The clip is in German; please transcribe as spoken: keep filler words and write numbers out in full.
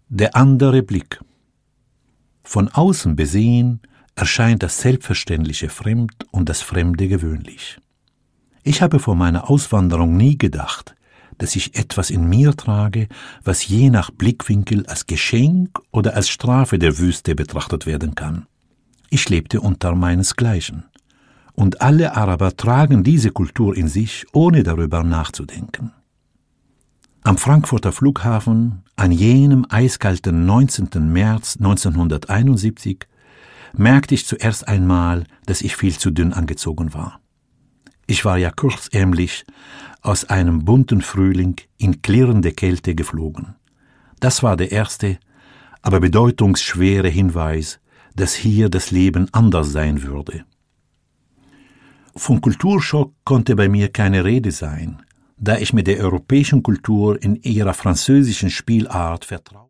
Der andere Blick. Von außen besehen erscheint das Selbstverständliche fremd und das Fremde gewöhnlich. Ich habe vor meiner Auswanderung nie gedacht, dass ich etwas in mir trage, was je nach Blickwinkel als Geschenk oder als Strafe der Wüste betrachtet werden kann. Ich lebte unter meinesgleichen. Und alle Araber tragen diese Kultur in sich, ohne darüber nachzudenken. Am Frankfurter Flughafen, an jenem eiskalten neunzehnten März neunzehnhunderteinundsiebzig, merkte ich zuerst einmal, dass ich viel zu dünn angezogen war. Ich war ja kurzärmlich aus einem bunten Frühling in klirrende Kälte geflogen. Das war der erste, aber bedeutungsschwere Hinweis, dass hier das Leben anders sein würde. Von Kulturschock konnte bei mir keine Rede sein, da ich mit der europäischen Kultur in ihrer französischen Spielart vertraute.